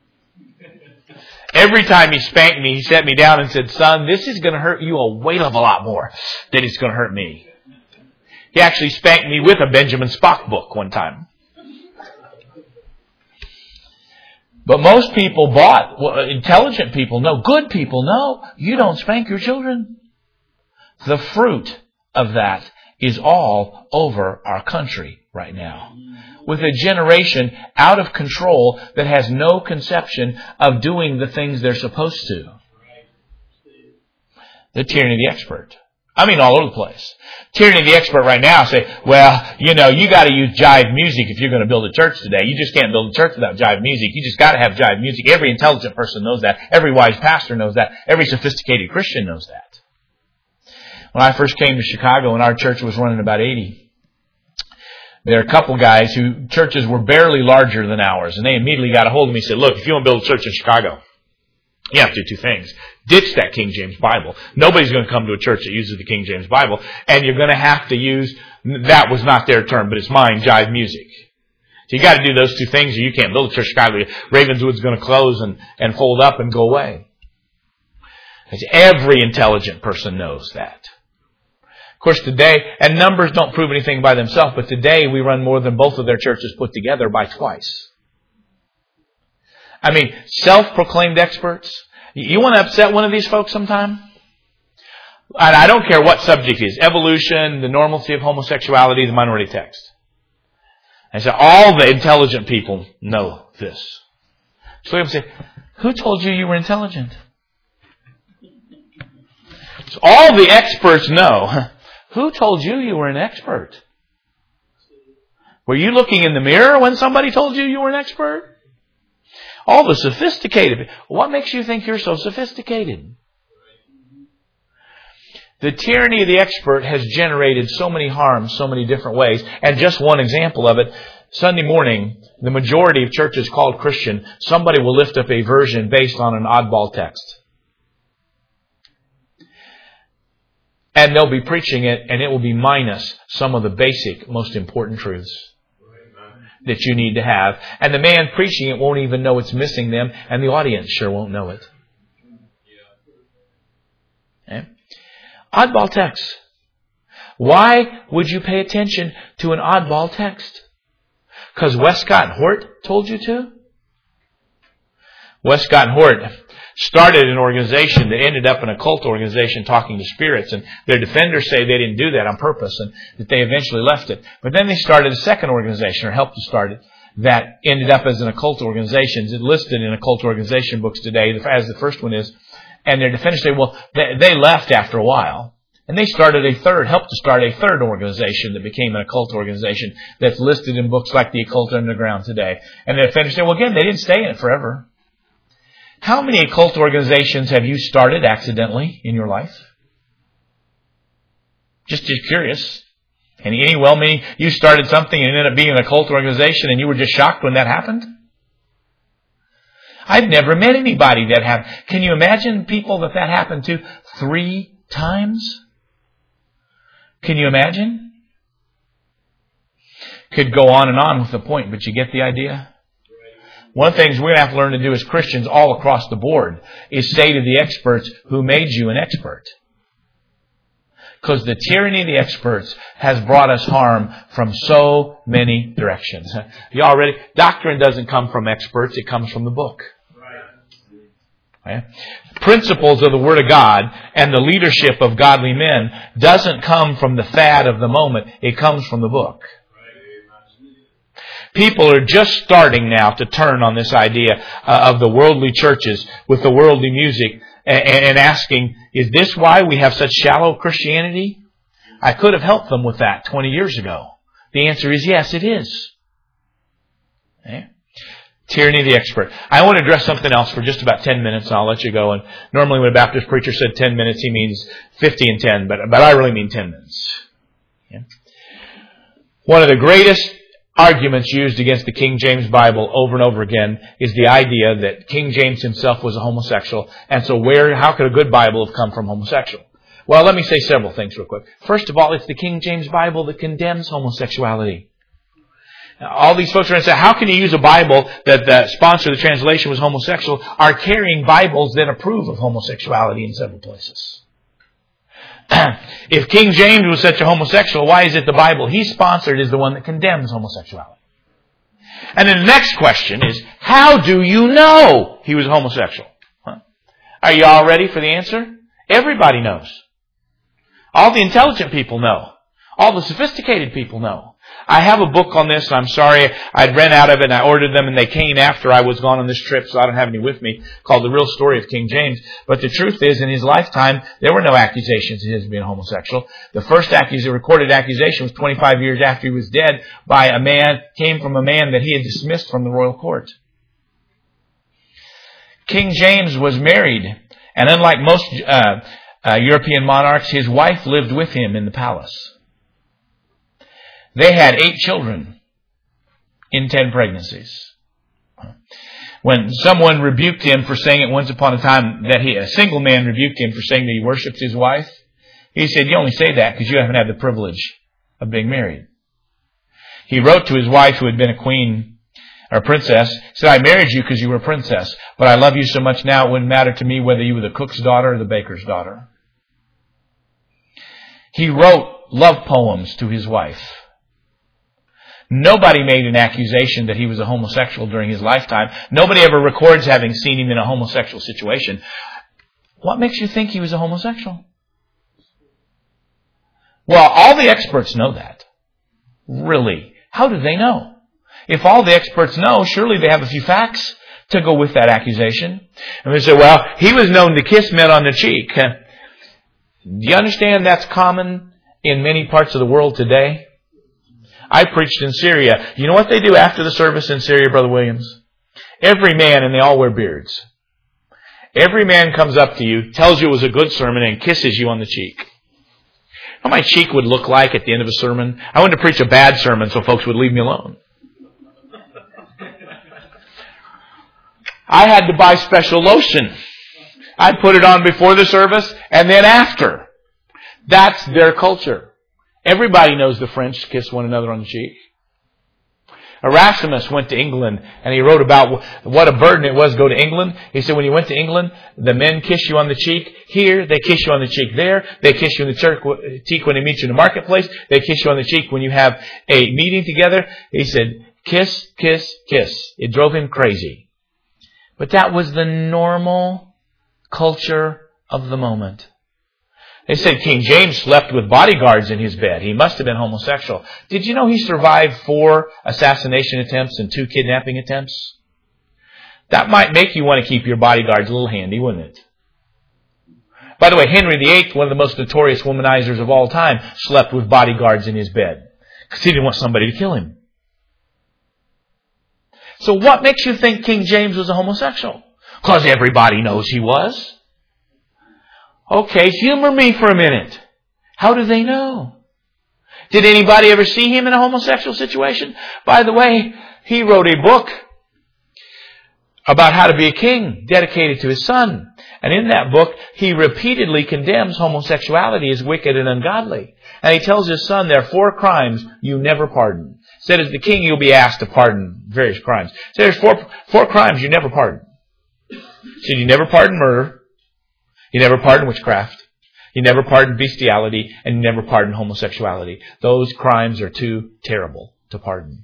[SPEAKER 1] Every time he spanked me, he sat me down and said, son, this is going to hurt you a whale of a lot more than it's going to hurt me. He actually spanked me with a Benjamin Spock book one time. But most people intelligent people know, good people know, you don't spank your children. The fruit of that is all over our country right now. With a generation out of control that has no conception of doing the things they're supposed to. The tyranny of the expert. I mean all over the place. Tyranny of the expert right now say, well, you got to use jive music if you're going to build a church today. You just can't build a church without jive music. You just got to have jive music. Every intelligent person knows that. Every wise pastor knows that. Every sophisticated Christian knows that. When I first came to Chicago and our church was running about 80, there are a couple guys who churches were barely larger than ours, and they immediately got a hold of me and said, look, if you want to build a church in Chicago, you have to do two things. Ditch that King James Bible. Nobody's going to come to a church that uses the King James Bible. And you're going to have to use, that was not their term, but it's mine, jive music. So you got to do those two things or you can't build a church in Chicago. Ravenswood's going to close and fold up and go away. Every intelligent person knows that. Of course, today, and numbers don't prove anything by themselves, but today we run more than both of their churches put together by twice. I mean, self-proclaimed experts. You want to upset one of these folks sometime? And I don't care what subject it is. Evolution, the normalcy of homosexuality, the minority text. And so all the intelligent people know this. So we have to say, who told you were intelligent? So all the experts know. Who told you were an expert? Were you looking in the mirror when somebody told you were an expert? All the sophisticated. What makes you think you're so sophisticated? The tyranny of the expert has generated so many harms, so many different ways. And just one example of it, Sunday morning, the majority of churches called Christian, somebody will lift up a version based on an oddball text. And they'll be preaching it, and it will be minus some of the basic, most important truths that you need to have. And the man preaching it won't even know it's missing them, and the audience sure won't know it. Okay? Oddball text. Why would you pay attention to an oddball text? Because Westcott and Hort told you to? Westcott and Hort started an organization that ended up an occult organization talking to spirits, and their defenders say they didn't do that on purpose and that they eventually left it. But then they started a second organization, or helped to start it, that ended up as an occult organization. It's listed in occult organization books today as the first one is. And their defenders say, well, they left after a while. And they started helped to start a third organization that became an occult organization that's listed in books like The Occult Underground today. And their defenders say, well, again, they didn't stay in it forever. How many occult organizations have you started accidentally in your life? Just curious. Any well-meaning, you started something and it ended up being an occult organization and you were just shocked when that happened? I've never met anybody that have. Can you imagine people that happened to 3 times? Can you imagine? Could go on and on with the point, but you get the idea? One of the things we're going to have to learn to do as Christians all across the board is say to the experts, who made you an expert? Because the tyranny of the experts has brought us harm from so many directions. Y'all ready? Doctrine doesn't come from experts, it comes from the book. Okay? Principles of the Word of God and the leadership of godly men doesn't come from the fad of the moment, it comes from the book. People are just starting now to turn on this idea of the worldly churches with the worldly music and asking, is this why we have such shallow Christianity? I could have helped them with that 20 years ago. The answer is yes, it is. Okay? Tyranny of the expert. I want to address something else for just about 10 minutes and I'll let you go. And normally when a Baptist preacher said 10 minutes, he means 50 and 10, but I really mean 10 minutes. Okay? One of the greatest arguments used against the King James Bible over and over again is the idea that King James himself was a homosexual, and so how could a good Bible have come from homosexual? Well, let me say several things real quick. First of all, it's the King James Bible that condemns homosexuality. Now, all these folks are going to say, how can you use a Bible that the sponsor of the translation was homosexual, are carrying Bibles that approve of homosexuality in several places? If King James was such a homosexual, why is it the Bible he sponsored is the one that condemns homosexuality? And then the next question is, how do you know he was homosexual? Are you all ready for the answer? Everybody knows. All the intelligent people know. All the sophisticated people know. I have a book on this, and I'm sorry I'd ran out of it, and I ordered them, and they came after I was gone on this trip, so I don't have any with me, called The Real Story of King James. But the truth is, in his lifetime, there were no accusations of his being homosexual. The first recorded accusation was 25 years after he was dead by a man, came from a man that he had dismissed from the royal court. King James was married, and unlike most European monarchs, his wife lived with him in the palace. They had 8 children in 10 pregnancies. When someone rebuked him for saying it once upon a time that a single man rebuked him for saying that he worshipped his wife, he said, "You only say that because you haven't had the privilege of being married." He wrote to his wife, who had been a queen or princess, said, "I married you because you were a princess, but I love you so much now it wouldn't matter to me whether you were the cook's daughter or the baker's daughter." He wrote love poems to his wife. Nobody made an accusation that he was a homosexual during his lifetime. Nobody ever records having seen him in a homosexual situation. What makes you think he was a homosexual? Well, all the experts know that. Really. How do they know? If all the experts know, surely they have a few facts to go with that accusation. And they say, well, he was known to kiss men on the cheek. Do you understand that's common in many parts of the world today? I preached in Syria. You know what they do after the service in Syria, Brother Williams? Every man, and they all wear beards. Every man comes up to you, tells you it was a good sermon, and kisses you on the cheek. How my cheek would look like at the end of a sermon? I wanted to preach a bad sermon so folks would leave me alone. I had to buy special lotion. I put it on before the service and then after. That's their culture. Everybody knows the French kiss one another on the cheek. Erasmus went to England and he wrote about what a burden it was to go to England. He said when he went to England, the men kiss you on the cheek here, they kiss you on the cheek there, they kiss you on the cheek when they meet you in the marketplace, they kiss you on the cheek when you have a meeting together. He said, kiss, kiss, kiss. It drove him crazy. But that was the normal culture of the moment. They said King James slept with bodyguards in his bed. He must have been homosexual. Did you know he survived 4 assassination attempts and 2 kidnapping attempts? That might make you want to keep your bodyguards a little handy, wouldn't it? By the way, Henry VIII, one of the most notorious womanizers of all time, slept with bodyguards in his bed because he didn't want somebody to kill him. So what makes you think King James was a homosexual? Because everybody knows he was. Okay, humor me for a minute. How do they know? Did anybody ever see him in a homosexual situation? By the way, he wrote a book about how to be a king, dedicated to his son. And in that book, he repeatedly condemns homosexuality as wicked and ungodly. And he tells his son there are 4 crimes you never pardon. Said as the king, you'll be asked to pardon various crimes. So there's 4 crimes you never pardon. Said you never pardon murder. You never pardon witchcraft. You never pardon bestiality. And you never pardon homosexuality. Those crimes are too terrible to pardon.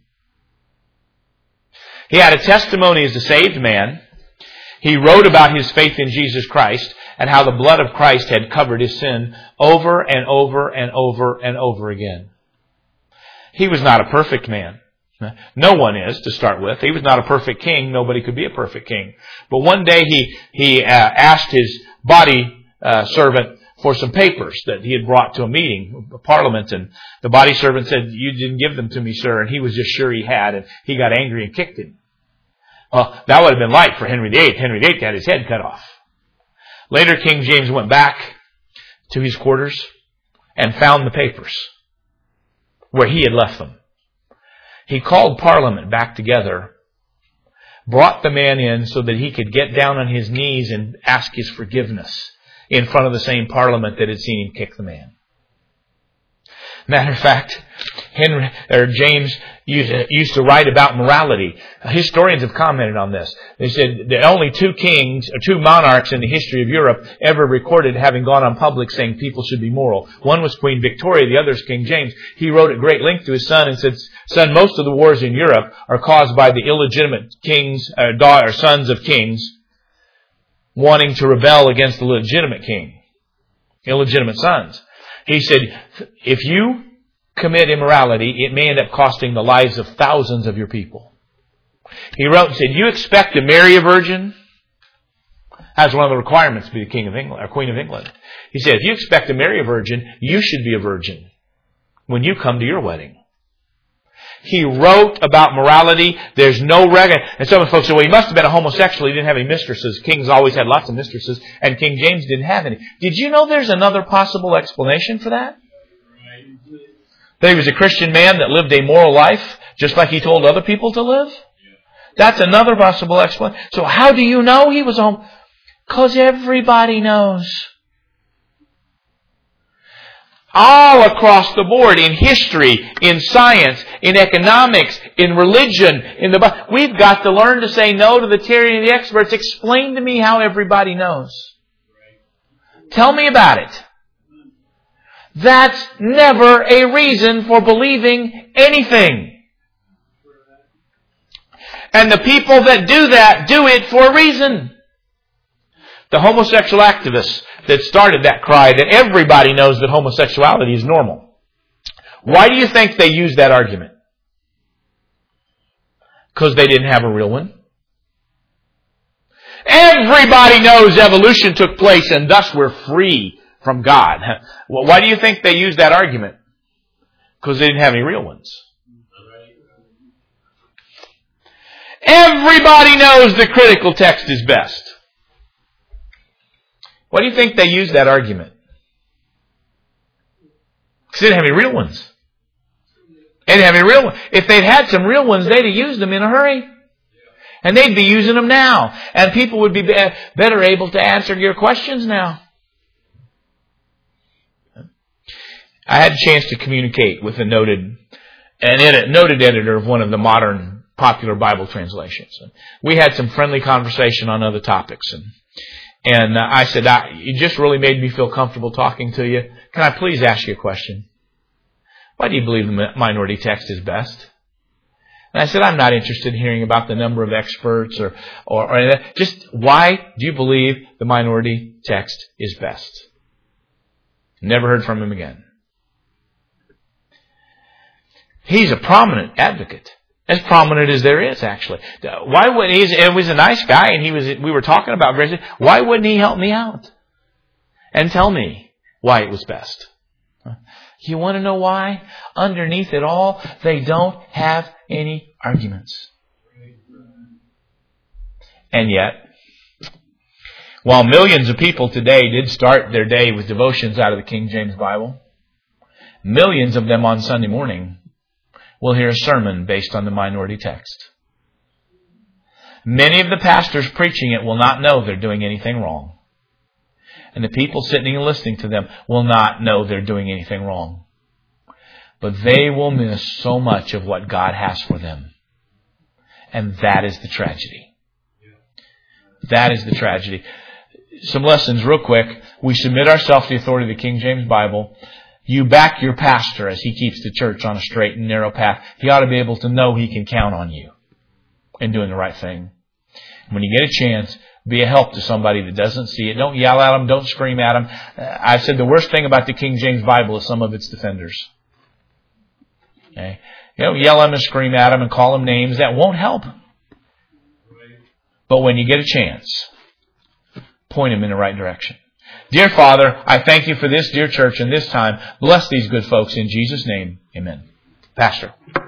[SPEAKER 1] He had a testimony as a saved man. He wrote about his faith in Jesus Christ and how the blood of Christ had covered his sin over and over and over and over again. He was not a perfect man. No one is, to start with. He was not a perfect king. Nobody could be a perfect king. But one day he asked his body servant for some papers that he had brought to a meeting, a parliament, and the body servant said, "You didn't give them to me, sir," and he was just sure he had, and he got angry and kicked him. Well, that would have been light for Henry VIII. Henry VIII had his head cut off. Later, King James went back to his quarters and found the papers where he had left them. He called Parliament back together, brought the man in so that he could get down on his knees and ask his forgiveness in front of the same Parliament that had seen him kick the man. Matter of fact, James used to write about morality. Historians have commented on this. They said there are only 2 kings or 2 monarchs in the history of Europe ever recorded having gone on public saying people should be moral. One was Queen Victoria, the other is King James. He wrote at great length to his son and said, "Son, most of the wars in Europe are caused by the illegitimate kings or sons of kings wanting to rebel against the legitimate king, illegitimate sons." He said, if you commit immorality, it may end up costing the lives of thousands of your people. He wrote and said, you expect to marry a virgin? That's one of the requirements to be the King of England or Queen of England. He said, if you expect to marry a virgin, you should be a virgin when you come to your wedding. He wrote about morality. There's no record. And some folks say, well, he must have been a homosexual. He didn't have any mistresses. Kings always had lots of mistresses, and King James didn't have any. Did you know there's another possible explanation for that? That he was a Christian man that lived a moral life, just like he told other people to live? That's another possible explanation. So how do you know he was home? Because everybody knows. All across the board, in history, in science, in economics, in religion, in the Bible, we've got to learn to say no to the tyranny of the experts. Explain to me how everybody knows. Tell me about it. That's never a reason for believing anything. And the people that do that do it for a reason. The homosexual activists that started that cry that everybody knows that homosexuality is normal. Why do you think they used that argument? Because they didn't have a real one. Everybody knows evolution took place and thus we're free from God. Why do you think they used that argument? Because they didn't have any real ones. Everybody knows the critical text is best. Why do you think they used that argument? Because they didn't have any real ones. They didn't have any real ones. If they'd had some real ones, they'd have used them in a hurry. And they'd be using them now. And people would be better able to answer your questions now. I had a chance to communicate with a noted editor of one of the modern popular Bible translations. We had some friendly conversation on other topics. And I said, you just really made me feel comfortable talking to you. Can I please ask you a question? Why do you believe the minority text is best? And I said, I'm not interested in hearing about the number of experts or just why do you believe the minority text is best? Never heard from him again. He's a prominent advocate. As prominent as there is, actually. Why wouldn't he? He was a nice guy, and we were talking about grace. Why wouldn't he help me out and tell me why it was best? You want to know why? Underneath it all, they don't have any arguments. And yet, while millions of people today did start their day with devotions out of the King James Bible, millions of them on Sunday morning will hear a sermon based on the minority text. Many of the pastors preaching it will not know they're doing anything wrong. And the people sitting and listening to them will not know they're doing anything wrong. But they will miss so much of what God has for them. And that is the tragedy. That is the tragedy. Some lessons real quick. We submit ourselves to the authority of the King James Bible. You back your pastor as he keeps the church on a straight and narrow path. He ought to be able to know he can count on you in doing the right thing. When you get a chance, be a help to somebody that doesn't see it. Don't yell at them. Don't scream at them. I've said the worst thing about the King James Bible is some of its defenders. Okay? You know, yell at them and scream at them and call them names. That won't help. But when you get a chance, point them in the right direction. Dear Father, I thank you for this dear church and this time. Bless these good folks in Jesus' name. Amen. Pastor.